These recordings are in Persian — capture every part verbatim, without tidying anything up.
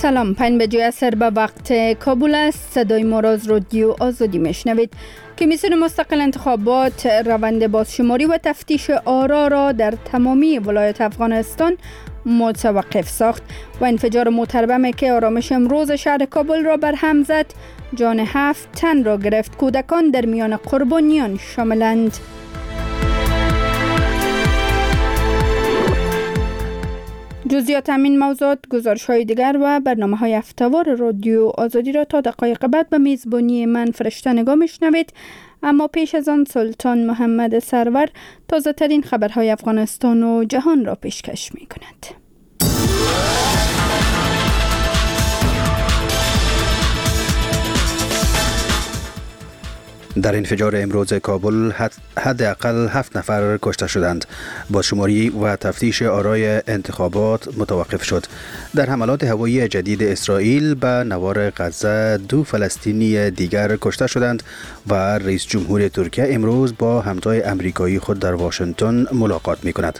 سلام، پنج بجه عصر به وقت کابل است. صدای ما را از رادیو آزادی میشنوید. کمیسیون مستقل انتخابات روند بازشماری و تفتیش آرا را در تمامی ولایات افغانستان متوقف ساخت و انفجار موتربمی که آرامش امروز شهر کابل را برهم زد جان هفت تن را گرفت. کودکان در میان قربانیان شاملند. جزئیات همین موضوعات، گزارش‌های دیگر و برنامه‌های هفته‌وار رادیو آزادی را تا دقایق بعد به میزبانی من فرشته نگاه میشنوید. اما پیش از آن سلطان محمد سرور تازه ترین خبرهای افغانستان و جهان را پیشکش می کند. در انفجار امروز کابل حداقل هفت نفر کشته شدند. بازشماری و تفتیش آرای انتخابات متوقف شد. در حملات هوایی جدید اسرائیل به نوار غزه دو فلسطینی دیگر کشته شدند و رئیس جمهور ترکیه امروز با همتای امریکایی خود در واشنگتن ملاقات می کند.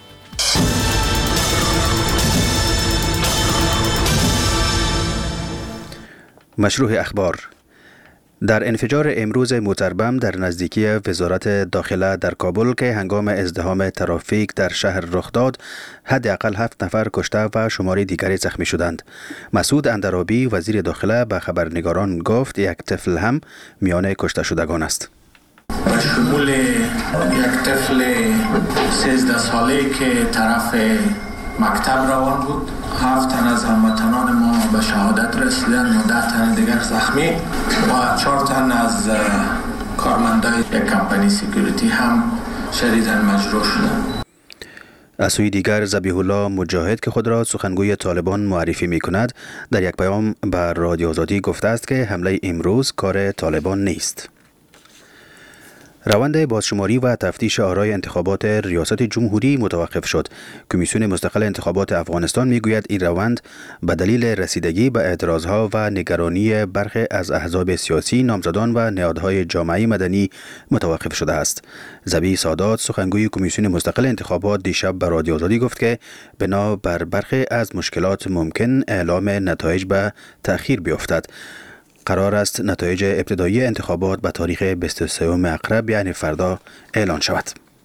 مشروع اخبار. در انفجار امروز موتربم در نزدیکی وزارت داخله در کابل که هنگام ازدحام ترافیک در شهر رخ داد، حداقل هفت نفر کشته و شماری دیگری زخمی شدند. مسعود اندرابی وزیر داخله به خبرنگاران گفت یک طفل هم میان کشته شدگان است. به شمول یک طفل سیزده ساله که طرف مکتب روان بود، هفت تن از هموطنان ما به شهادت رسیدن و ده تن دیگر زخمی و چهار تن از کارمندای یک کمپانی سکیوریتی هم شدیداً مجروح شدند. از سوی دیگر ذبیح الله مجاهد که خود را سخنگوی طالبان معرفی می کند در یک پیام به رادیو آزادی گفته است که حمله امروز کار طالبان نیست. روند بازشماری و تفتیش آرای انتخابات ریاست جمهوری متوقف شد. کمیسیون مستقل انتخابات افغانستان میگوید این روند به دلیل رسیدگی به اعتراضها و نگرانی برخی از احزاب سیاسی، نامزدان و نهادهای جامعه مدنی متوقف شده است. ذبیح سادات سخنگوی کمیسیون مستقل انتخابات دیشب به رادیو آزادی گفت که بنا بر برخی از مشکلات ممکن اعلام نتایج به تأخیر بیفتد. قرار است نتایج ابتدایی انتخابات به تاریخ بیست و سوم اکتبر یعنی فردا اعلان شود.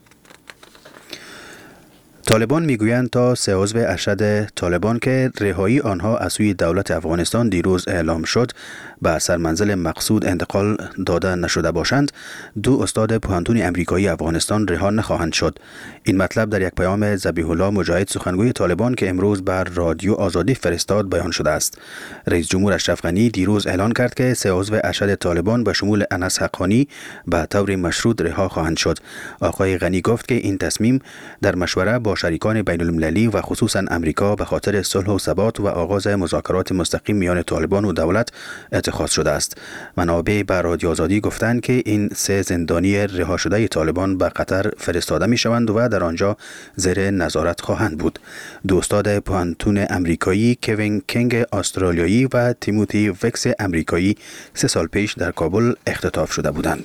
طالبان میگویند تا سه عضو ارشد طالبان که رهایی آنها از سوی دولت افغانستان دیروز اعلام شد به سرمنزل مقصود انتقال داده نشده باشند، دو استاد پوهنتون امریکایی افغانستان رها نخواهند شد. این مطلب در یک پیام ذبیح الله مجاهد سخنگوی طالبان که امروز بر رادیو آزادی فرستاد بیان شده است. رئیس جمهور اشرف غنی دیروز اعلان کرد که سه عضو ارشد طالبان به شمول انس حقانی به طور مشروط رها خواهند شد. آقای غنی گفت که این تصمیم در مشوره با شریکان بین المللی و خصوصا امریکا به خاطر صلح و ثبات و آغاز مذاکرات مستقیم میان طالبان و دولت اتخاذ شده است. منابع به رادیو آزادی گفتند که این سه زندانی رها شده طالبان به قطر فرستاده می شوند و در آنجا زیر نظارت خواهند بود. دو استاد پوهنتون امریکایی کوین کینگ استرالیایی و تیموتی وکس امریکایی سه سال پیش در کابل اختطاف شده بودند.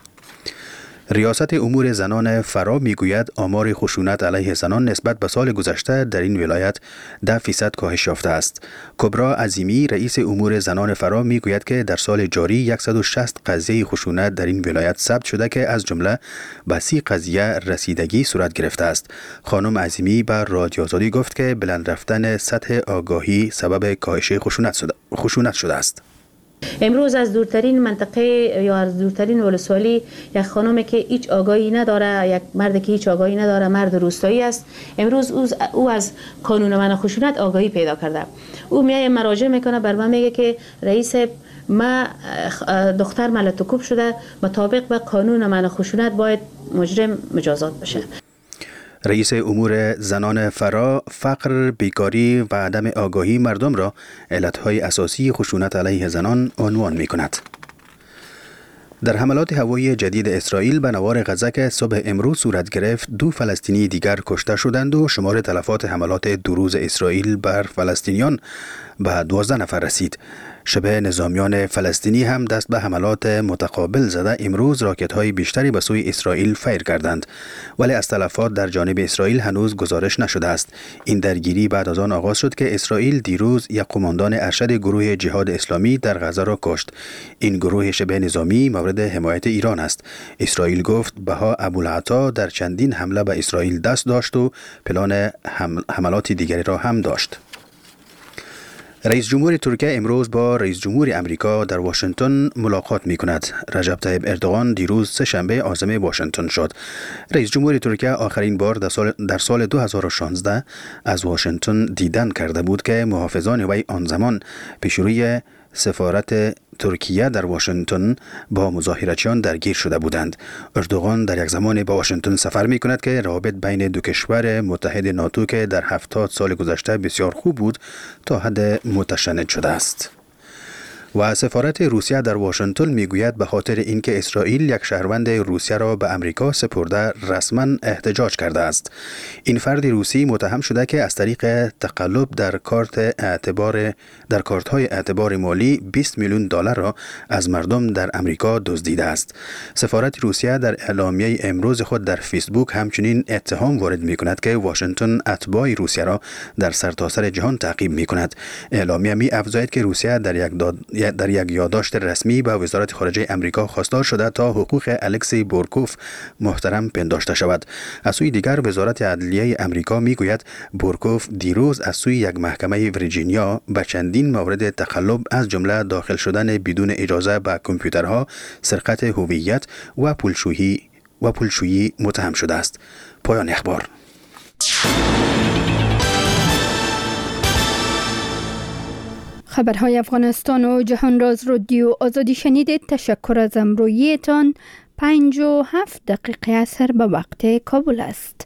ریاست امور زنان فرا میگوید آمار خشونت علیه زنان نسبت به سال گذشته در این ولایت ده فیصد کاهش یافته است. کبرا عظیمی رئیس امور زنان فرا میگوید که در سال جاری صد و شصت قضیه خشونت در این ولایت ثبت شده که از جمله به سی قضیه رسیدگی صورت گرفته است. خانم عظیمی به رادیو آزادی گفت که بلند رفتن سطح آگاهی سبب کاهش خشونت شده, خشونت شده است. امروز از دورترین منطقه یا از دورترین ولسوالی یک خانمی که هیچ آگاهی نداره، یک مرد که هیچ آگاهی نداره، مرد روستایی است، امروز او از قانون منع خشونت آگاهی پیدا کرده. او میای مراجعه میکنه، بر من میگه که رئیس ما دختر ملتکوب شده، مطابق به قانون منع خشونت باید مجرم مجازات بشه. رئیس امور زنان فرا فقر، بیکاری و عدم آگاهی مردم را علتهای اساسی خشونت علیه زنان عنوان می کند. در حملات هوایی جدید اسرائیل به نوار غزه که صبح امروز صورت گرفت، دو فلسطینی دیگر کشته شدند و شمار تلفات حملات دو روز اسرائیل بر فلسطینیان به دوازده نفر رسید. شبه نظامیان فلسطینی هم دست به حملات متقابل زده امروز راکت‌های بیشتری به سوی اسرائیل فیر کردند، ولی از تلفات در جانب اسرائیل هنوز گزارش نشده است. این درگیری بعد از آن آغاز شد که اسرائیل دیروز یک قماندان ارشد گروه جهاد اسلامی در غزه را کشت. این گروه شبه نظامی مورد حمایت ایران است. اسرائیل گفت بها ابوالعطا در چندین حمله به اسرائیل دست داشت و پلان حملات دیگری را هم داشت. رئیس جمهور ترکیه امروز با رئیس جمهور امریکا در واشنگتن ملاقات می کند. رجب طیب اردوغان دیروز سه شنبه عازم واشنگتن شد. رئیس جمهور ترکیه آخرین بار در سال, در سال دو هزار و شانزده از واشنگتن دیدن کرده بود که محافظان وی آن زمان پیش روی سفارت ترکیه در واشنگتن با مظاهرچیان درگیر شده بودند. اردوغان در یک زمان با واشنگتن سفر می کند که روابط بین دو کشور متحد ناتو که در هفتاد سال گذشته بسیار خوب بود تا حد متشنج شده است. و سفارت روسیه در واشنگتن میگوید به خاطر اینکه اسرائیل یک شهروند روسیه را به امریکا سپرده رسما احتجاج کرده است. این فرد روسی متهم شده که از طریق تقلب در کارت اعتبار در کارت‌های اعتبار مالی بیست میلیون دلار را از مردم در امریکا دزدیده است. سفارت روسیه در اعلامیه امروز خود در فیسبوک همچنین اتهام وارد می‌کند که واشنگتن اتباع روسیه را در سرتاسر جهان تعقیب می‌کند. اعلامیه می‌افزاید که روسیه در یک داد در یک یادداشت رسمی به وزارت خارجه امریکا خواستار شده تا حقوق الکسی بورکوف محترم پنداشته شود. از سوی دیگر وزارت عدلیه امریکا میگوید بورکوف دیروز از سوی یک محکمه ویرجینیا به چندین مورد تقلب از جمله داخل شدن بدون اجازه به کامپیوترها، سرقت هویت و پولشویی و پولشویی متهم شده است. پایان اخبار. خبرهای افغانستان و جهان راز رادیو آزادی شنیدید. تشکر از همراهیتان. پنج و هفت دقیقه اثر به وقت کابل است.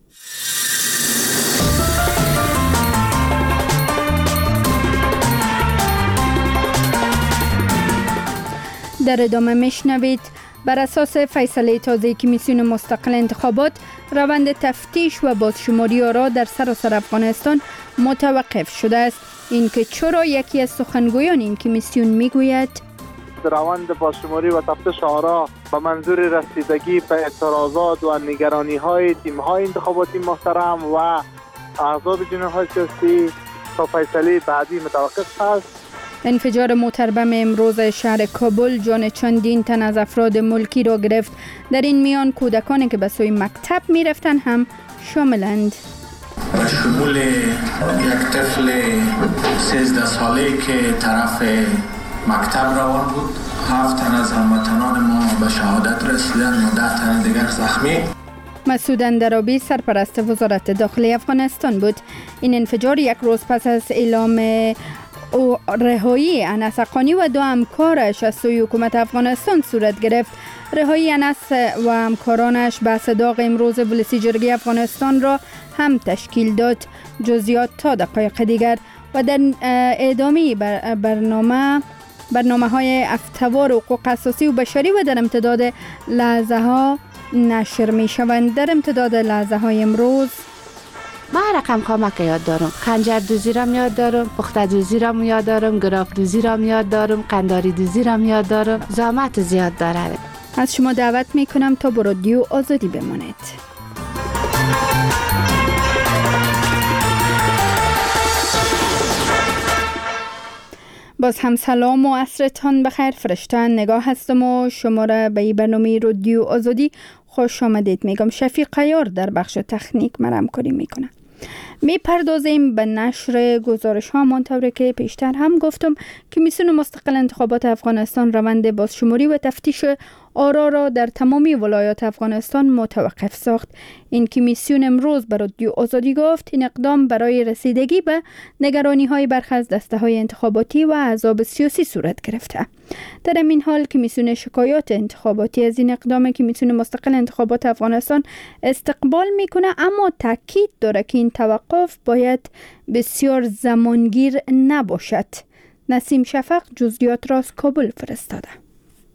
در ادامه میشنوید بر اساس فیصله تازه کمیسیون مستقل انتخابات روند تفتیش و بازشماری آرا در سراسر افغانستان متوقف شده است. اینکه چرا یکی از سخنگویان این کمیسیون میگوید روند بازشماری و تفتیش آرا به منظور رسیدگی به اعتراضات و نگرانی‌های تیم‌های انتخاباتی محترم و احزاب جناح‌های سیاسی تا فیصله بعدی متوقف است. انفجار موتربم امروز شهر کابل جان چندین تن از افراد ملکی را گرفت. در این میان کودکانی که به سوی مکتب می‌رفتند هم شاملند. به شمول یک طفل سیزده ساله که طرف مکتب روان بود، هفت تن از هموطنان ما به شهادت رسیدند و ده تن دیگر زخمی. مسعود اندرابی سرپرست وزارت داخلی افغانستان بود. این انفجار یک روز پس از اعلام او رهایی انس حقانی و دو همکارش از سوی حکومت افغانستان صورت گرفت. رهایی انس و همکارانش بحث داغ امروز ولسی جرگه افغانستان را هم تشکیل داد. جزئیات تا دقایق دیگر. و در ادامه برنامه برنامه های افتوار حقوق اساسی و بشری و در امتداد لحظه ها نشر می شوند. در امتداد لحظه های امروز ما رقم خامک یاد دارم، خنجر دوزی را یاد دارم، پخته دوزی را یاد دارم، گراف دوزی را یاد دارم، قنداری دوزی را یاد دارم. زحمت زیاد داره. از شما دعوت می کنم تا با رادیو آزادی بمانید. باز هم سلام و عصرتان بخیر. فرشتن نگاه هستم و شما را به این برنامه رادیو آزادی خوش آمدید میگم. شفیق قیار در بخش تکنیک من همکاری میکنه. می پردازیم به نشر گزارش ها منطوری که پیشتر هم گفتم کمیسیون مستقل انتخابات افغانستان روند بازشماری و تفتیش آرا را در تمامی ولایات افغانستان متوقف ساخت. این کمیسیون امروز به رادیو آزادی گفت این اقدام برای رسیدگی به نگرانی های برخی از دسته های انتخاباتی و احزاب سیاسی صورت گرفته. در این حال کمیسیون شکایات انتخاباتی از این اقدام کمیسیون مستقل انتخابات افغانستان استقبال میکنه، اما تاکید داره که این توقف باید بسیار زمانگیر نباشد. نسیم شفق جزئیات را از کابل فرستاده.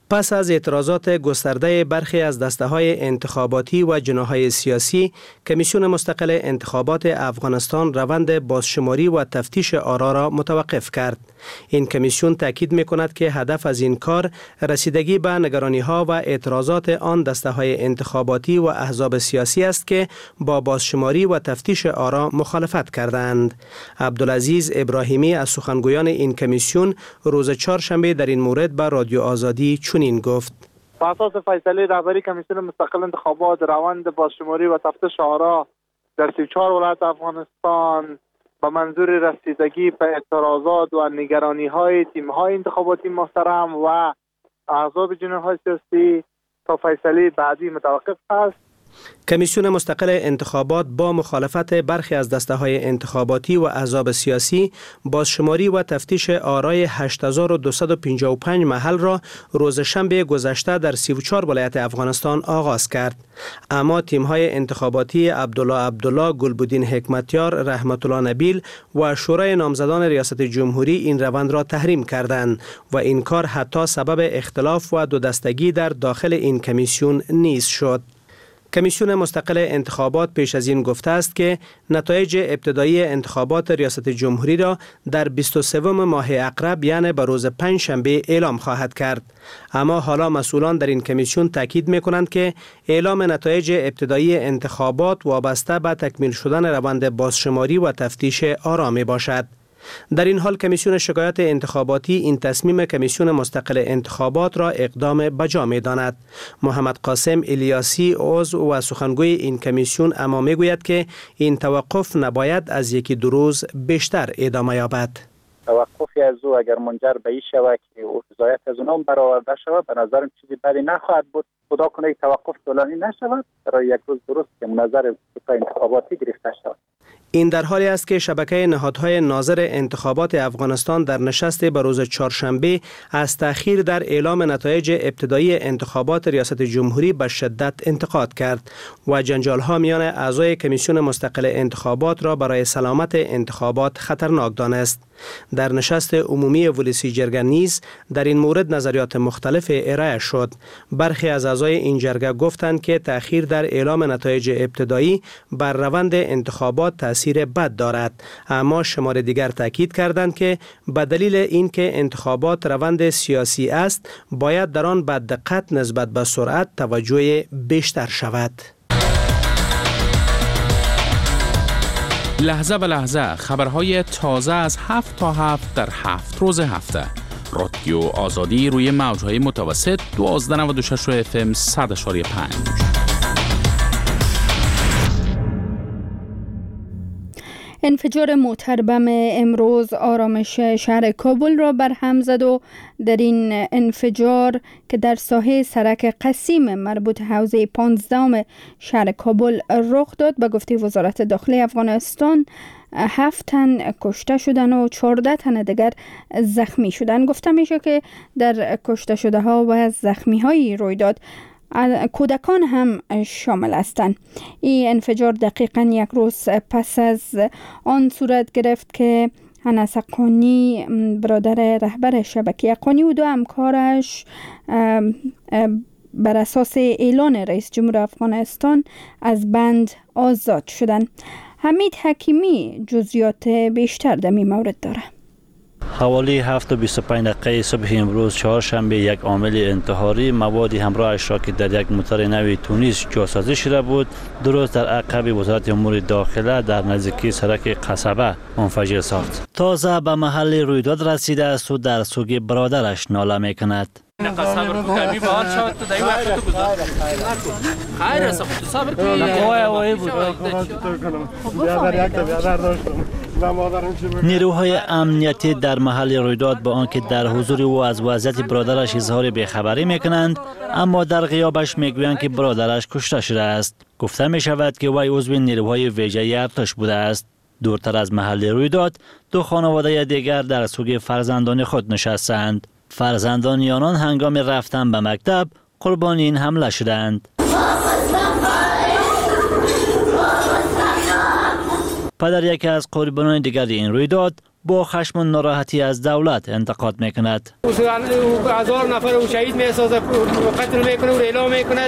پس از اعتراضات گسترده برخی از دسته‌های انتخاباتی و جناح‌های سیاسی، کمیسیون مستقل انتخابات افغانستان روند بازشماری و تفتیش آرا را متوقف کرد. این کمیسیون تاکید می‌کند که هدف از این کار رسیدگی به نگرانی‌ها و اعتراضات آن دسته‌های انتخاباتی و احزاب سیاسی است که با بازشماری و تفتیش آرا مخالفت کردند. عبدالعزیز ابراهیمی از سخنگویان این کمیسیون روز چهارشنبه در این مورد به رادیو آزادی چنین گفت: بر اساس فیصله رهبری کمیسیون مستقل انتخابات، روند بازشماری و تفتیش آرا در سی و چهار ولایت افغانستان به منظور رسیدگی به اعتراضات و نگرانی‌های تیم‌های انتخاباتی محترم و احزاب جناح‌های سیاسی تا فیصله بعدی متوقف است. کمیسیون مستقل انتخابات با مخالفت برخی از دسته‌های انتخاباتی و احزاب سیاسی بازشماری و تفتیش آرای هشت هزار و دویست و پنجاه و پنج محل را روز شنبه گذشته در سی و چهار ولایت افغانستان آغاز کرد. اما تیم‌های انتخاباتی عبدالله عبدالله، گلبدین حکمتیار، رحمت الله نبیل و شورای نامزدان ریاست جمهوری این روند را تحریم کردند و این کار حتی سبب اختلاف و دو دستگی در داخل این کمیسیون نیز شد. کمیسیون مستقل انتخابات پیش از این گفته است که نتایج ابتدایی انتخابات ریاست جمهوری را در بیست و سوم ماه اقرب یعنی به روز پنج شنبه اعلام خواهد کرد. اما حالا مسئولان در این کمیسیون تاکید می‌کنند که اعلام نتایج ابتدایی انتخابات وابسته به تکمیل شدن روند بازشماری و تفتیش آرا میباشد. در این حال کمیسیون شکایات انتخاباتی این تصمیم کمیسیون مستقل انتخابات را اقدام بجا می داند. محمد قاسم الیاسی عضو و سخنگوی این کمیسیون اما می گوید که این توقف نباید از یکی دو روز بیشتر ادامه یابد. توقفی از او اگر منجر به این شود که رضایت از اونها برآورده شود، به نظرم چیزی بدی نخواهد بود. خدا کنه توقف طولانی نشود، برای یک روز درست که نظر انتخاباتی گرفته شود. این در حالی است که شبکه نهادهای ناظر انتخابات افغانستان در نشست به روز چهارشنبه از تأخیر در اعلام نتایج ابتدایی انتخابات ریاست جمهوری به شدت انتقاد کرد و جنجال‌ها میان اعضای کمیسیون مستقل انتخابات را برای سلامت انتخابات خطرناک دانست. در نشست عمومی ولسی جرگه نیز در این مورد نظریات مختلف ارائه شد. برخی از اعضای این جرگه گفتند که تأخیر در اعلام نتایج ابتدایی بر روند انتخابات تأثیر بد دارد، اما شمار دیگر تاکید کردند که به دلیل اینکه انتخابات روند سیاسی است، باید در آن با دقت نسبت به سرعت توجه بیشتر شود. لحظه به لحظه خبرهای تازه از هفت تا هفت در هفت روز هفته. رادیو آزادی روی موجهای متوسط دوازده نود و شش اف ام صد اشاری پنج. انفجار موتر بم امروز آرامش شهر کابل را برهم زد و در این انفجار که در ساحه سرک قسیم مربوط حوزه پانزدهم شهر کابل رخ داد، به گفته وزارت داخلی افغانستان هفت تن کشته شدن و چهارده تن دیگر زخمی شدن. گفته میشه که در کشته شده ها و زخمی های رویداد کودکان هم شامل هستند. این انفجار دقیقاً یک روز پس از آن صورت گرفت که انس حقانی برادر رهبر شبکه حقانی و دو همکارش بر اساس اعلان رئیس جمهور افغانستان از بند آزاد شدند. حمید حکیمی جزئیات بیشتر در این مورد داره. حوالی هفت و بیست و پنج دقیقه صبح امروز چهارشنبه یک عامل انتحاری موادی همراهش را که در یک موتر نوی تونیس جاسازی شده بود درست در عقب وزارت امور داخله در نزدیکی سرک قصبه منفجر ساخت. تازه به محل رویداد رسیده است و در سوگ برادرش ناله میکند. صبر کمی بار شد تو دایی وقت تو گذار خیر است تو صبر کنی وای بود نیروهای امنیتی در محل رویداد با آنکه در حضور او از وضعیت برادرش اظهار بیخبری میکنند، اما در غیابش میگویند که برادرش کشته شده است. گفته می شود که وی عضو نیروهای ویژه ارتش بوده است. دورتر از محل رویداد دو خانواده دیگر در سوگ فرزندان خود نشستند. فرزندان آنان هنگام رفتن به مکتب قربانی این حمله شدند. پدر یکی از قربانیان دیگر این رویداد با خشم و ناراحتی از دولت انتقاد میکند. هزار نفر او شهید میسازه، قتل میکنه و اعلام میکند.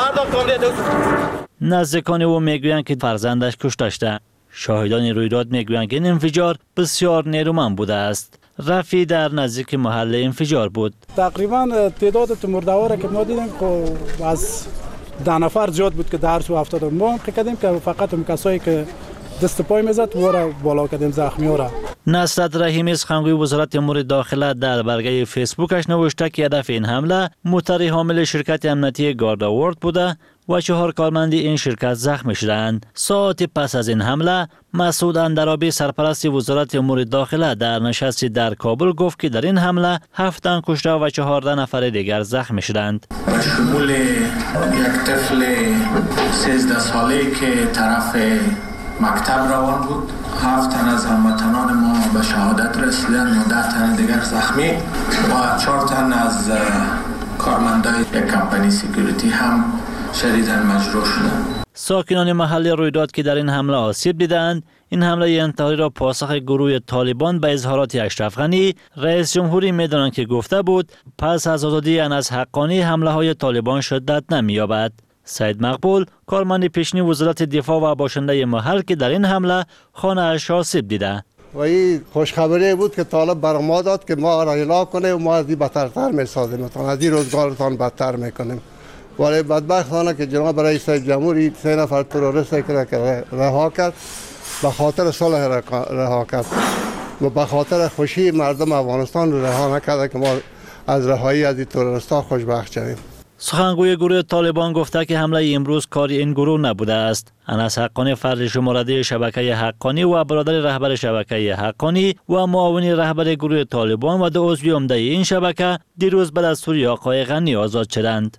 نزدیکان او میگویند که فرزندش کشته شده. شاهدان رویداد میگویند که این انفجار بسیار نیرومند بوده است. رفی در نزدیک محل انفجار بود. تقریبا تعداد مرده‌ها که ما دیدیم که از ده نفر زیاد بود که در سو افتاد. ما کردیم که فقط اون کسایی که دست پای میزد و را بالا کردیم زخمی‌ها را. نصرت رحیمی سخنگوی وزارت امور داخله در برگه فیسبوکش نوشته که هدف این حمله موتر حامل شرکت امنیتی گارد آورد بوده و چهار کارمند این شرکت زخمی شدند. ساعت پس از این حمله مسعود اندرابی سرپرست وزارت امور داخله در نشستی در کابل گفت که در این حمله هفت تن کشته و چهارده نفر دیگر زخمی شدند. به شمول یک طفل سیزده ساله که طرف مکتب روان بود، هفت تن از هموطنان ما به شهادت رسیدن و ده تن دیگر زخمی و چهار تن از کارمندای یک کمپانی سکیوریتی هم شدیداً مجروح شدند. ساکنان محل رویداد که در این حمله آسیب دیدند، این حمله انتحاری را پاسخ گروه طالبان به اظهارات اشرف غنی رئیس جمهوری می‌دانند که گفته بود پس از آزادی انس حقانی حمله های طالبان شدت نمی‌یابد. سید مقبول کارمند پیشنی وزارت دفاع و باشنده محل که در این حمله خانه اش آسیب دیده. و این خوشخبری بود که طالب بر ما داد که ما را اعلام کنه و ما از این بدتر می‌سازیم، از این روزگارتان بدتر می‌کنیم. ولی بدبختانه که جناب رئیس جمهوری سه نفر تروریست که رها کرد به خاطر صلح رها کرد و به خاطر خوشی مردم افغانستان رو رها نکرده که ما از رهایی از این تروریست‌ها خوشبخت شویم. سخنگوی گروه طالبان گفته که حمله امروز کاری این گروه نبوده است. انس حقانی فرد شمارده شبکه حقانی و برادر رهبر شبکه حقانی و معاون رهبر گروه طالبان و دو عضو عمده این شبکه دیروز به دستور آقای غنی آزاد شدند.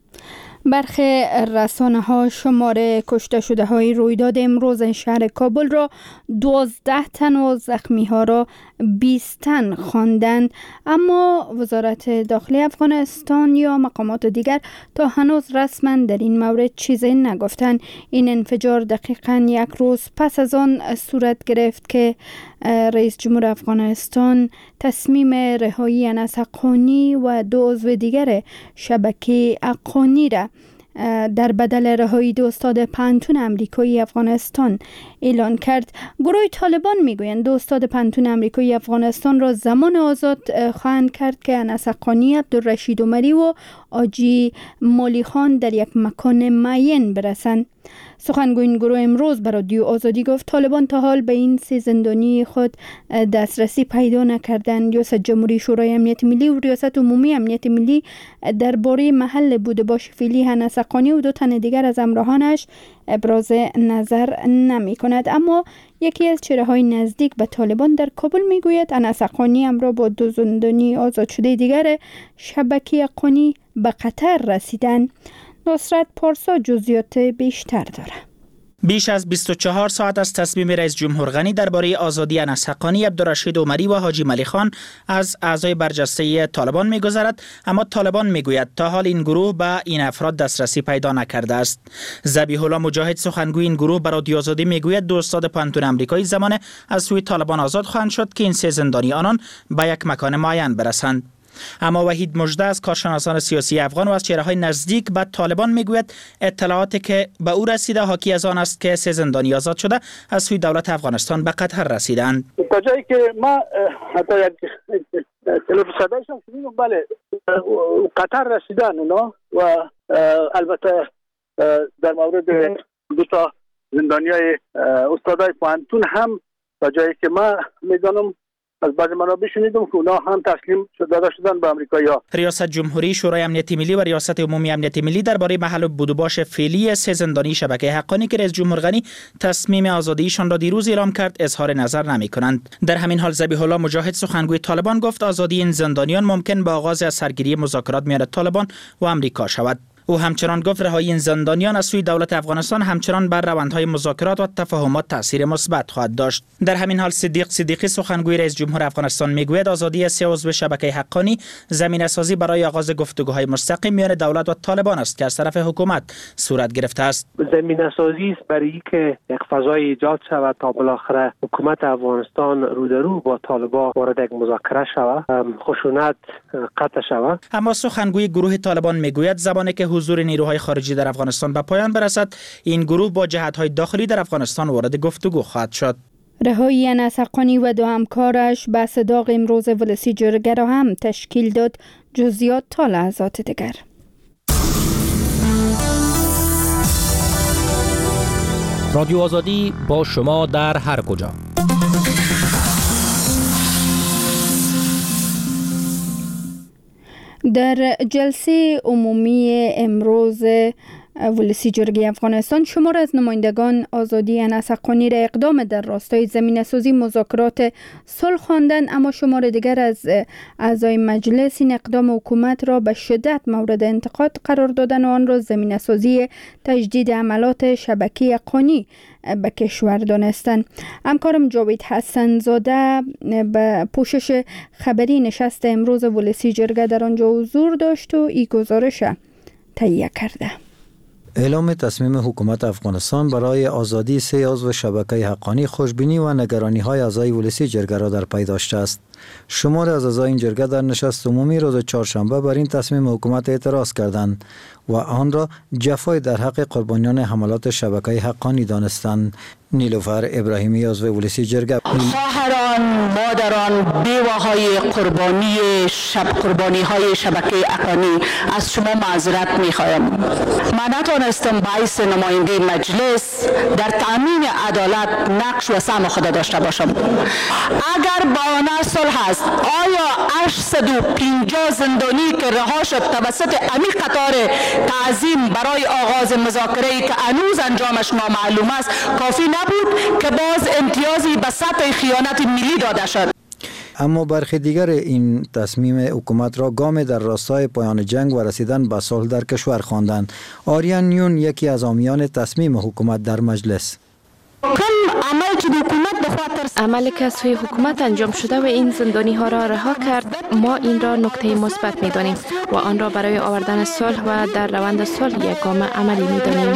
برخی رسانه ها شماره کشته شده های رویداد امروز شهر کابل را دوازده تن و زخمی ها را بیست تن خواندند، اما وزارت داخلی افغانستان یا مقامات دیگر تا هنوز رسما در این مورد چیزی نگفتند. این انفجار دقیقاً یک روز پس از آن صورت گرفت که رئیس جمهور افغانستان تصمیم رهایی انس حقانی و دو عضو دیگر شبکه حقانی را در بدل رهایی دو استاد پانتون امریکایی افغانستان اعلان کرد. گروه طالبان میگویند دو استاد پانتون امریکایی افغانستان را زمان آزاد خواهند کرد که انس حقانی، عبدالرشید عمری و آجی مولی خان در یک مکان معین برسند. سخنگوی این گروه امروز به رادیو آزادی گفت طالبان تا حال به این سه زندانی خود دسترسی پیدا نکردند. ریاست جمهوری شورای امنیت ملی و ریاست عمومی امنیت ملی درباره محل بوده باش فعلی انس حقانی و دو تن دیگر از همراهانش ابراز نظر نمی کند. اما یکی از چهره‌های نزدیک به طالبان در کابل میگوید انس حقانی همراه با دو زندانی آزاد شده دیگر شبکه حقانی به قطر رسیدند. نصرت پارسا جزئیات بیشتر داره. بیش از بیست و چهار ساعت از تصمیم رئیس جمهور غنی درباره آزادی انس حقانی، عبدالرشید عمری و حاجی مولی خان از اعضای برجسته طالبان می‌گذرد، اما طالبان میگوید تا حال این گروه به این افراد دسترسی پیدا نکرده است. ذبیح الله مجاهد سخنگوی این گروه به رادیو آزادی میگوید دو استاد پانتون آمریکایی زمان از سوی طالبان آزاد خواهند شد که این سه زندانی آنان به یک مکان معین برسند. اما وحید مژده از کارشناسان سیاسی افغان و از چهره‌های نزدیک به طالبان میگوید اطلاعاتی که به او رسیده حاکی از آن است که سه زندانی آزاد شده از سوی دولت افغانستان به قطر رسیدند. تا جایی که ما حتی یک تلفن صدایش هم شنیدم، بله قطر رسیدن اونا و البته در مورد دو تا زندانیای استادای پانتون هم تا جایی که ما میدانم از بعض منابع شنیدم که اونا هم تسلیم داده شدن به آمریکایی‌ها. ریاست جمهوری شورای امنیت ملی و ریاست عمومی امنیت ملی درباره محل بود و باش فعلی سه زندانی شبکه حقانی که رئیس جمهور غنی تصمیم آزادیشان را دیروز اعلام کرد اظهار نظر نمی‌کنند. در همین حال ذبیح الله مجاهد سخنگوی طالبان گفت آزادی این زندانیان ممکن به آغاز از سرگیری مذاکرات میان طالبان و آمریکا شود. او همچنان گفت رهایی این زندانیان از سوی دولت افغانستان همچنان بر روندهای مذاکرات و تفاهمات تاثیر مثبت خواهد داشت. در همین حال صدیق صدیقی سخنگوی رئیس جمهور افغانستان میگوید آزادی سه عضو شبکه حقانی زمینه‌سازی برای آغاز گفتگوهای مستقیم میان دولت و طالبان است که از طرف حکومت صورت گرفته است. زمینه‌سازی است برای اینکه یک فضای ایجاد شود تا بالاخره حکومت افغانستان رو در رو با طالبان وارد یک مذاکره شود، خشونت قطع شود. اما سخنگوی گروه طالبان میگوید زمانی که حضور نیروهای خارجی در افغانستان به پایان برسد، این گروه با جهت‌های داخلی در افغانستان وارد گفتگو خواهد شد. رهایی انس حقانی و دو همکارش به صداق امروز ولسی جرگه را هم تشکیل داد. جزئیات تا لحظات دیگر. رادیو آزادی با شما در هر کجا. در جلسه عمومی امروز ولسی جرگه افغانستان شمار از نمایندگان آزادی انس حقانی را اقدام در راستای زمینه‌سازی مذاکرات صلح خواندند، اما شمار دیگر از اعضای مجلس این اقدام حکومت را به شدت مورد انتقاد قرار دادن و آن را زمینه‌سازی تجدید عملات شبکه حقانی به کشور دانستند. همکارم جاوید حسن زاده به پوشش خبری نشست امروز ولسی جرگه در آنجا حضور داشت و این گزارش تهیه کرده. اعلام تصمیم حکومت افغانستان برای آزادی سه عضو شبکه حقانی خوشبینی و نگرانی های اعضای ولسی جرگه را در پی داشته است. شمار از اعضای این جرگه در نشست عمومی روز چهارشنبه بر این تصمیم حکومت اعتراض کردند و آن را جفای در حق قربانیان حملات شبکه حقانی دانستند. نیلوفر ابراهیمی عضو ولسی جرگه: خواهران، مادران، بیواهای قربانی شب قربانی های شبکه حقانی، از شما معذرت میخوایم. من نتوانستم باعث نماینده مجلس در تامین عدالت نقش و سهم خود داشته باشم. اگر بهانه صلح است، آیا هشتصد و پنجاه زندانی که رها شد توسط امی قطار تعظیم برای آغاز مذاکره‌ای که هنوز انجامش نامعلوم است کافی نبود که باز امتیازی به سطح خیانت ملی داده شد؟ اما برخی دیگر این تصمیم حکومت را گام در راستای پایان جنگ و رسیدن به صلح در کشور خواندند. آریان نیون یکی از حامیان تصمیم حکومت در مجلس: عملی که از سوی حکومت انجام شده و این زندانی ها را رها کرد، ما این را نکته مثبت می دانیم و آن را برای آوردن صلح و در روند صلح یک گام عملی می دانیم.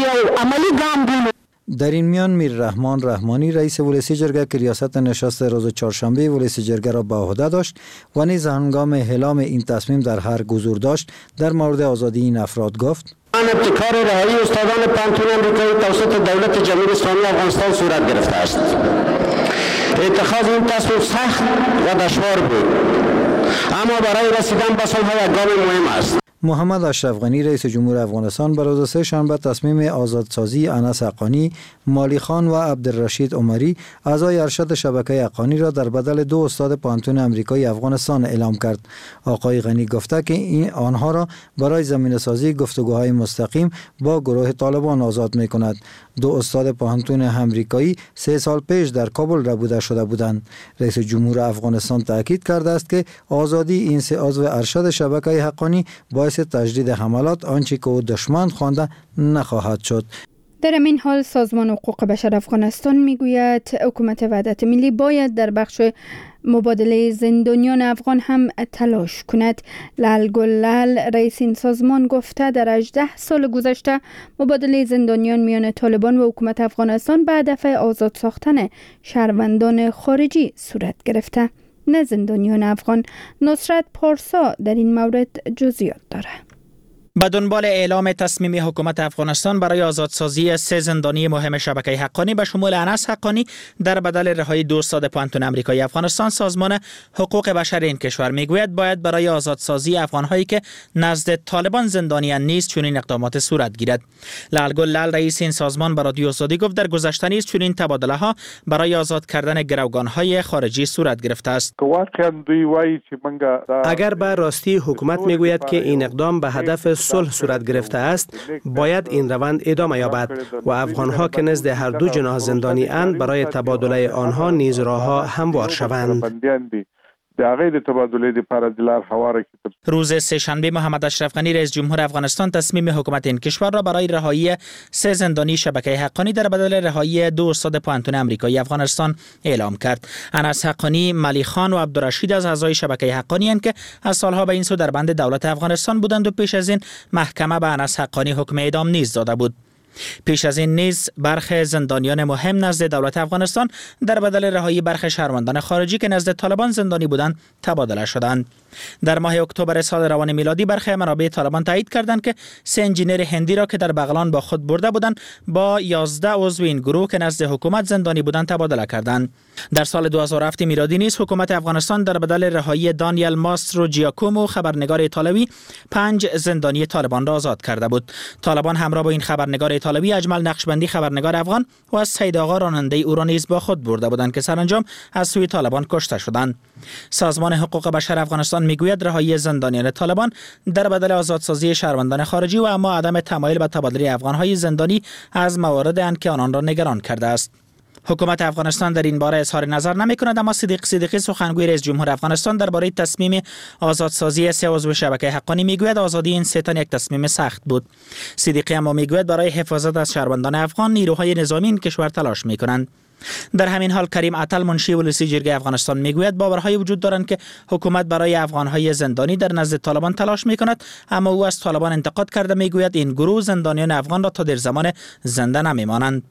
در این میان میر رحمان رحمانی رئیس ولسی جرگه که ریاست نشست روز چهارشنبه ولسی جرگه را به عهده داشت و نیز هنگام اعلام این تصمیم در هر حضور داشت، در مورد آزادی این افراد گفت: آن ابتکار رهایی استادان پانتون امریکایی توسط دولت جمهوری اسلامی افغانستان صورت گرفته است. اتخاذ این تصمیم سخت و دشوار بود، اما برای رسیدن به صلح یک گام مهم است. محمد اشرف غنی رئیس جمهور افغانستان بر روز سه شنبه تصمیم آزادسازی انس حقانی، مالی خان و عبدالرشید عمری اعضای ارشد شبکه حقانی را در بدل دو استاد پانتون امریکایی افغانستان اعلام کرد. آقای غنی گفته که این آنها را برای زمینه‌سازی گفتگوهای مستقیم با گروه طالبان آزاد می کند. دو استاد پانتون امریکایی سه سال پیش در کابل ربوده شده بودند. رئیس جمهور افغانستان تاکید کرده است که آزادی این سه عضو ارشد شبکه حقانی باعث تجدید حملات آنچه که او دشمن خوانده نخواهد شد. در این حال سازمان حقوق بشر افغانستان میگوید حکومت وحدت ملی باید در بخش مبادله زندانیان افغان هم تلاش کند. لال گلال رئیس این سازمان گفته در هجده سال گذشته مبادله زندانیان میان طالبان و حکومت افغانستان به هدف آزاد ساختن شهروندان خارجی صورت گرفته، نه زندانیان افغان. نصرت پارسا در این مورد جزئیات داره. به دنبال اعلام تصمیم حکومت افغانستان برای آزادسازی سه زندانی مهم شبکه حقانی به شمول انس حقانی در بدل رهایی دو استاد پانتون امریکایی افغانستان، سازمان حقوق بشر این کشور میگوید باید برای آزادسازی افغانهایی که نزد طالبان زندانیان نیست چنین اقدامات صورت گیرد. لال گلال رئیس این سازمان به رادیو آزادی گفت در گذشته نیز چنین تبادله ها برای آزاد کردن گروگانهای خارجی صورت گرفته است. اگر به راستی حکومت میگوید که این اقدام به هدف صلح صورت گرفته است، باید این روند ادامه یابد و افغانها که نزد هر دو جناح زندانی اند برای تبادله آنها نیز راهها هموار شوند. د هغې د تبادلې لپاره د لار هواره کې تر روز سه‌شنبه محمد اشرف غنی رئیس جمهور افغانستان تصمیم حکومت این کشور را برای رهایی سه زندانی شبکه حقانی در بدل رهایی دو استاد پوهنتون آمریکایی افغانستان اعلام کرد. انس حقانی، ملی خان و عبدالرشید از اعضای شبکه حقانی اند که از سالها به این سو در بند دولت افغانستان بودند و پیش از این محکمه به انس حقانی حکم اعدام نیز داده بود. پیش از این نیز برخی زندانیان مهم نزد دولت افغانستان در بدل رهایی برخی شهروندان خارجی که نزد طالبان زندانی بودند تبادله شدند. در ماه اکتبر سال روان میلادی برخی منابع طالبان تایید کردند که سه انجینر هندی را که در بغلان با خود برده بودند با یازده عضو این گروه که نزد حکومت زندانی بودند تبادله کردند. در سال دو هزار و هفت میلادی نیز حکومت افغانستان در بدل رهایی دانیل ماسترو جیاکومو خبرنگار ایتالوی پنج زندانی طالبان را آزاد کرده بود. طالبان همراه با این خبرنگار ایتالوی اجمل نقشبندی خبرنگار افغان و از سید آقا راننده او را نیز با خود برده بودند که سرانجام از سوی طالبان کشته شدند. سازمان حقوق بشر افغانستان میگوید رهایی زندانیان طالبان در بدل آزادسازی شهروندان خارجی و اما عدم تمایل به تبادله افغانهای زندانی از موارد اند که آنان را نگران کرده است. حکومت افغانستان در این باره اظهار نظر نمی کند، اما صدیق صدیقی سخنگوی رئیس جمهور افغانستان درباره تصمیم آزادسازی سه عضو شبکه حقانی میگوید آزادی این سه تن یک تصمیم سخت بود. صدیقی اما میگوید برای حفاظت از شهروندان افغان نیروهای نظامی این کشور تلاش میکنند. در همین حال کریم عطل منشی ولسی جرگه افغانستان میگوید باورهای وجود دارند که حکومت برای افغانهای زندانی در نزد طالبان تلاش میکند، اما او از طالبان انتقاد کرده میگوید این گروه زندانیان افغان را تا در زمان زنده نمیمانند.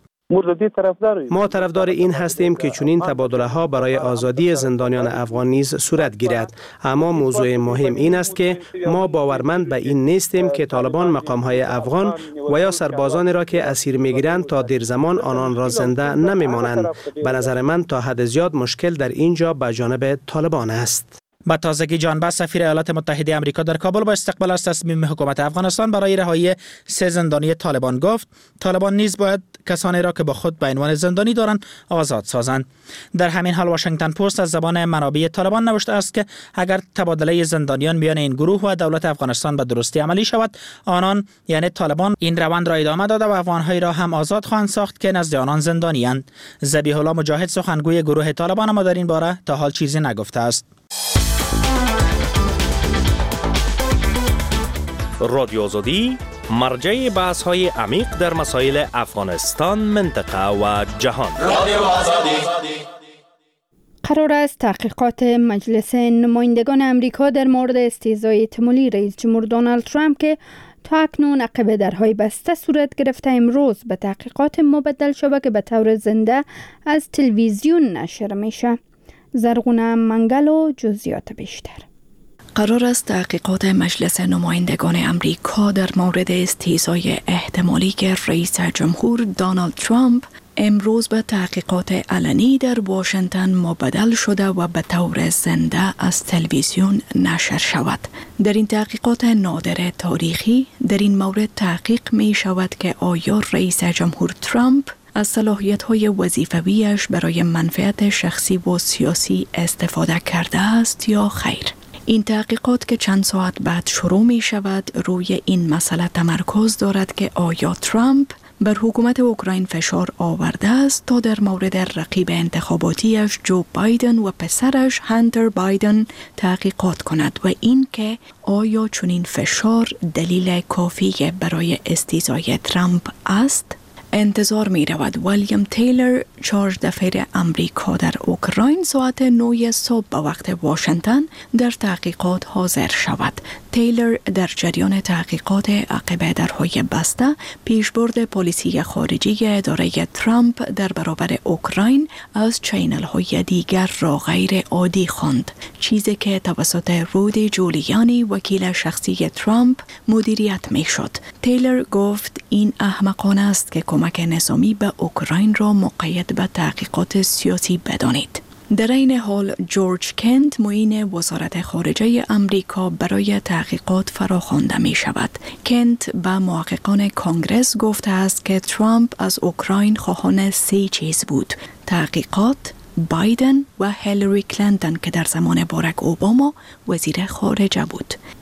ما طرفدار این هستیم که چنین تبادله ها برای آزادی زندانیان افغان نیز صورت گیرد، اما موضوع مهم این است که ما باورمند به این نیستیم که طالبان مقام های افغان و یا سربازانی را که اسیر میگیرند تا دیر زمان آنان را زنده نمیمانند. به نظر من تا حد زیاد مشکل در اینجا به جانب طالبان است. با تازگی جان بس سفیر ایالات متحده آمریکا در کابل با استقبال از تصمیم حکومت افغانستان برای رهایی سه زندانی طالبان گفت طالبان نیز باید کسانی را که با خود به عنوان زندانی دارند آزاد سازند. در همین حال واشنگتن پست از زبان منابع طالبان نوشته است که اگر تبادله زندانیان میان این گروه و دولت افغانستان به درستی عملی شود، آنان یعنی طالبان این روند را ادامه داده و افغانهایی را هم آزاد خواهند ساخت که نزد آنان زندانی اند. ذبیح الله مجاهد سخنگوی گروه طالبان اما در این باره تا حال چیزی نگفته است. رادیو آزادی مرجع بحث های عمیق در مسائل افغانستان، منطقه و جهان. رادیو آزادی قرار است تحقیقات مجلس نمایندگان امریکا در مورد استیضای احتمالی رئیس جمهور دونالد ترامپ که تا اکنون عقب درهای بسته صورت گرفته امروز به تحقیقات مبدل شود که به طور زنده از تلویزیون نشر میشه. زرغونه منگل و جزئیات بیشتر. قرار است تحقیقات مجلس نمایندگان امریکا در مورد استیضای احتمالی که رئیس جمهور دونالد ترامپ امروز به تحقیقات علنی در واشنگتن مبدل شده و به طور زنده از تلویزیون نشر شود. در این تحقیقات نادر تاریخی در این مورد تحقیق می شود که آیا رئیس جمهور ترامپ از صلاحیت‌های وظیفویش برای منفعت شخصی و سیاسی استفاده کرده است یا خیر. این تحقیقات که چند ساعت بعد شروع می شود روی این مسئله تمرکز دارد که آیا ترامپ بر حکومت اوکراین فشار آورده است تا در مورد رقیب انتخاباتیش جو بایدن و پسرش هانتر بایدن تحقیقات کند و این که آیا چنین فشار دلیل کافی برای استیضای ترامپ است؟ انتظار می رود ویلیام تیلر، چارج دفیر امریکا در اوکراین ساعت نه صبح به وقت واشنگتن در تحقیقات حاضر شود. تیلر در جریان تحقیقات عقب درهای بسته پیشبرد پلیسی خارجی اداره ترامپ در برابر اوکراین از چینل های دیگر را غیر عادی خواند، چیزی که توسط رودی جولیانی وکیل شخصی ترامپ مدیریت می شد. تیلر گفت این احمقانه است که کمک نظامی به اوکراین را مقید به تحقیقات سیاسی بدانید. در این حال جورج کنت معین وزارت خارجه امریکا برای تحقیقات فراخوانده می شود. کنت به محققان کانگرس گفته است که ترامپ از اوکراین خواهان سه چیز بود: تحقیقات، بایدن و هیلاری کلینتون که در زمان باراک اوباما وزیر خارجه بود.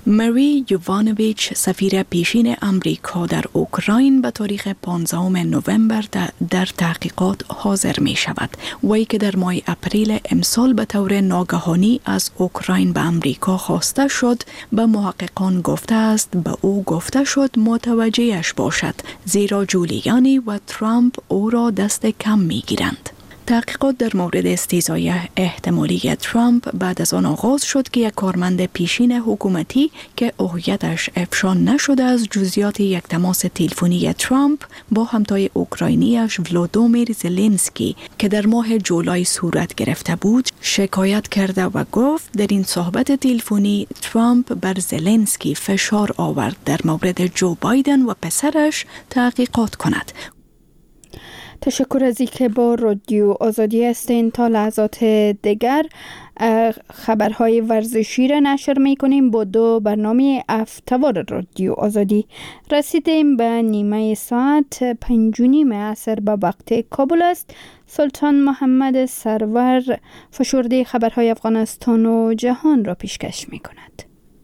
مری یووانویچ سفیر پیشین امریکا در اوکراین به تاریخ پانزدهم نوامبر در تحقیقات حاضر می شود. وی که در ماه اپریل امسال به طور ناگهانی از اوکراین به امریکا خواسته شد، به محققان گفته است به او گفته شد متوجهش باشد، زیرا جولیانی و ترامپ او را دست کم می گیرند. تحقیقات در مورد استیضای احتمالی ترامپ بعد از آن آغاز شد که یک کارمند پیشین حکومتی که هویتش افشا نشده از جزئیات یک تماس تلفنی ترامپ با همتای اوکراینیش ولودیمیر زلنسکی که در ماه جولای صورت گرفته بود شکایت کرده و گفت در این صحبت تلفنی ترامپ بر زلنسکی فشار آورد در مورد جو بایدن و پسرش تحقیقات کند. تشکر از اینکه با رادیو آزادی هستین. تا لحظات دیگر خبرهای ورزشی را نشر می کنیم با دو برنامه افتوار رادیو آزادی. رسیدیم به نیمه ساعت پنج و نیم عصر به وقت کابل است. سلطان محمد سرور فشرده خبرهای افغانستان و جهان را پیشکش می کند.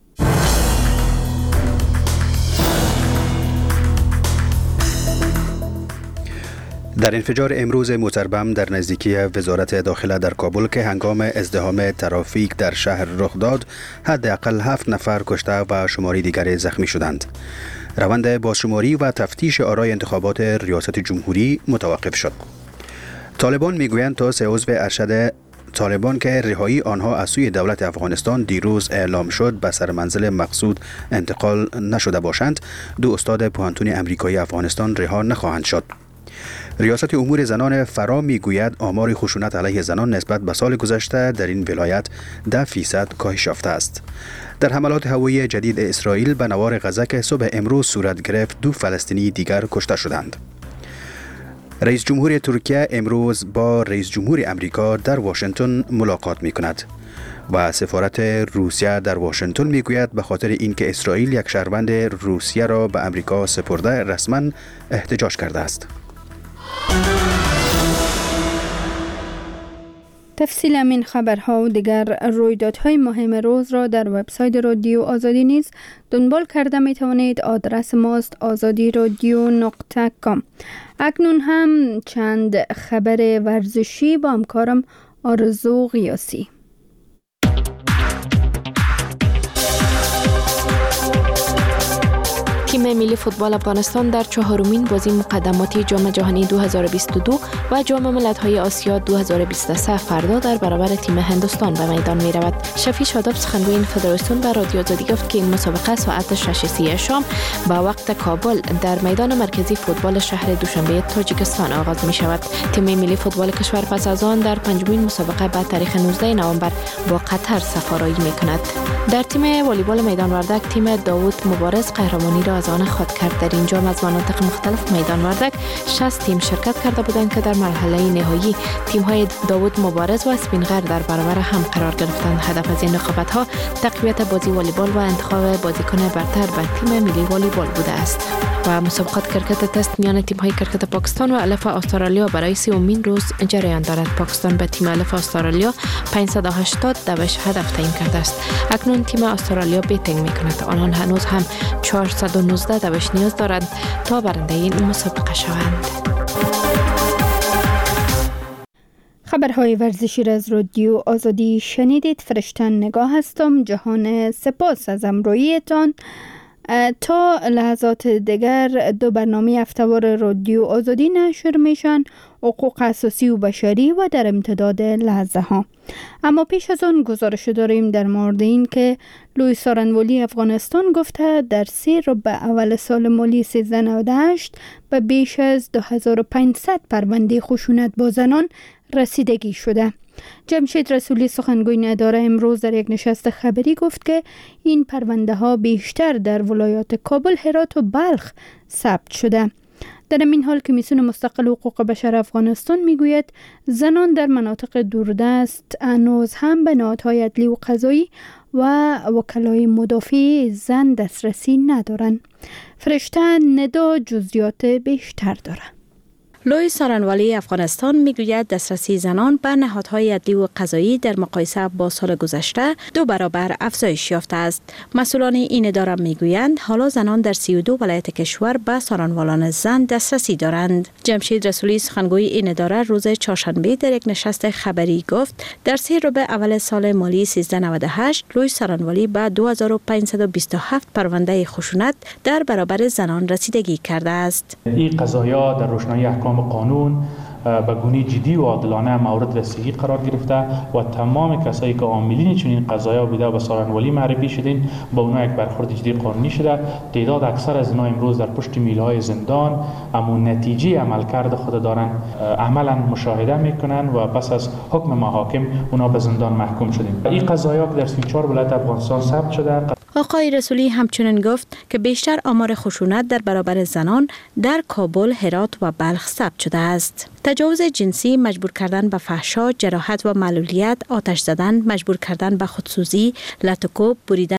در انفجار امروز موتربم در نزدیکی وزارت داخله در کابل که هنگام ازدحام ترافیک در شهر رخ داد، حداقل هفت نفر کشته و شماری دیگر زخمی شدند. روند بازشماری و تفتیش آرای انتخابات ریاست جمهوری متوقف شد. طالبان میگویند تا سه عضو ارشد طالبان که رهایی آنها از سوی دولت افغانستان دیروز اعلام شد به سرمنزل مقصود انتقال نشده باشند، دو استاد پوهنتون امریکایی افغانستان رها نخواهند شد. ریاست امور زنان فرا میگوید آمار خشونت علیه زنان نسبت به سال گذشته در این ولایت ده فیصد کاهش یافته است. در حملات هوایی جدید اسرائیل به نوار غزه که صبح امروز صورت گرفت، دو فلسطینی دیگر کشته شدند. رئیس جمهور ترکیه امروز با رئیس جمهور امریکا در واشنگتن ملاقات می کند و سفارت روسیه در واشنگتن می گوید به خاطر اینکه اسرائیل یک شهروند روسیه را به امریکا سپرده رسما احتجاج کرده است. تفصیل این خبرها و دیگر رویدادهای مهم روز را در وبسایت رادیو آزادی نیز دنبال کرده می توانید. آدرس ماست آزادی رادیو نقطه کام. اکنون هم چند خبر ورزشی با همکارم آرزو قیاسی. تیم ملی فوتبال افغانستان در چهارمین بازی مقدماتی جام جهانی دو هزار و بیست و دو و جام ملت‌های آسیا دو هزار و بیست و سه فردا در برابر تیم هندوستان به میدان می رود. شفیع شاداب سخنگوی این فدراسیون به رادیو آزادی گفت که این مسابقه ساعت شش و سی شام به وقت کابل در میدان مرکزی فوتبال شهر دوشنبه تاجیکستان آغاز می شود. تیم ملی فوتبال کشور پس از آن در پنجمین مسابقه به تاریخ نوزده نوامبر با قطر سفارایی می کند. در تیم والیبال میدان وردک تیم داوود مبارز قهرمانی را از آن خود کرد. در این جام از مناطق مختلف میدان وردک شصت تیم شرکت کرده بودند که در مرحله نهایی تیم‌های داوود مبارز و اسپینغر در برابر هم قرار گرفتند. هدف از این رقابت‌ها تقویت بازی والیبال و انتخاب بازیکن برتر به تیم ملی والیبال بوده است. و مسابقات کرکت تست میان تیم‌های کرکت پاکستان و الف استرالیا برای سومین روز جریان دارد. پاکستان به تیم الف استرالیا پانصد و هشتاد دوش هدف تعیین کرده است. اکنون تیم استرالیا بیتینگ می‌کند. آنان هنوز هم چهارصد و نوزده دوش نیاز دارند تا برنده این مسابقه شوند. خبرهای ورزشی را از رادیو آزادی شنیدید. فرشتن نگاه هستم. جهان سپاس از همراهیتان. تا لحظات دیگر دو برنامه افتوار رادیو آزادی نشر میشن، حقوق اساسی و بشری و در امتداد لحظه ها. اما پیش از آن گزارش داریم در مورد این که لوی سارنوالی افغانستان گفته در سه ربع اول سال مالی سیزده نود و هشت به بیش از دو هزار و پانصد پرونده خشونت با زنان رسیدگی شده. جمشید رسولی سخنگوی اداره امروز در یک نشست خبری گفت که این پرونده ها بیشتر در ولایات کابل، هرات و بلخ ثبت شده. در این حال کمیسیون مستقل حقوق بشر افغانستان میگوید زنان در مناطق دوردست هنوز هم به نهادهای عدلی و قضایی و وکلای مدافع زن دسترسی ندارند. فرشته ندا جزئیات بیشتر دارد. لوی سارنوالی افغانستان میگوید دسترسی زنان به نهادهای عدلی و قضایی در مقایسه با سال گذشته دو برابر افزایش یافته است. مسئولان این اداره میگویند حالا زنان در سی و دو ولایت کشور به سارنوالان زن دسترسی دارند. جمشید رسولی سخنگوی این اداره روز چهارشنبه در یک نشست خبری گفت در سه ربع اول سال مالی سیزده نود و هشت لوی سارنوالی به دو هزار و پانصد و بیست و هفت پرونده خشونت در برابر زنان رسیدگی کرده است. این قضایا در روشنایی احکام قانون به گونه جدی و عادلانه مورد رسیدگی قرار گرفته و تمام کسایی که عاملین چنین قضایا بوده به سارنوالی معرفی شدین با اونها یک برخورد جدی قانونی شده. تعداد اکثر از اینا امروز در پشت میله‌های زندان اما نتیجه عملکرد خود دارن عملا مشاهده میکنن و پس از حکم محاکم اونا به زندان محکوم شدیم. این قضایا که در سی و چهار ولایت افغانستان ثبت شده. آقای رسولی همچنین گفت که بیشتر آمار خشونت در برابر زنان در کابل، هرات و بلخ ثبت شده است. تجاوز جنسی، مجبور کردن به فحشا، جراحت و معلولیت، آتش زدن، مجبور کردن به خودسوزی، لطو و کوب، بریدن